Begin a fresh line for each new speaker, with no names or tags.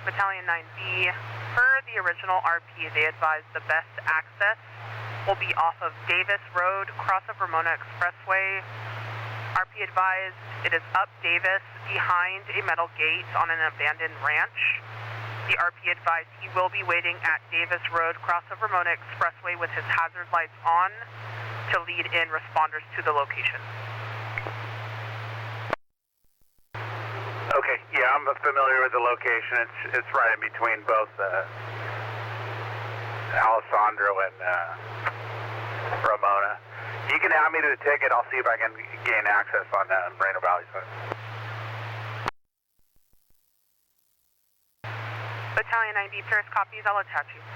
Battalion 9B, per the original RP, they advised the best access will be off of Davis Road, cross of Ramona Expressway. RP advised it is up Davis behind a metal gate on an abandoned ranch. The RP advised he will be waiting at Davis Road, cross of Ramona Expressway with his hazard lights on to lead in responders to the location.
Okay, yeah, I'm familiar with the location. It's right in between both Alessandro and Ramona. You can add me to the ticket. I'll see if I can gain access on Moreno Valley side.
Battalion 9B, Paris copies. I'll attach you.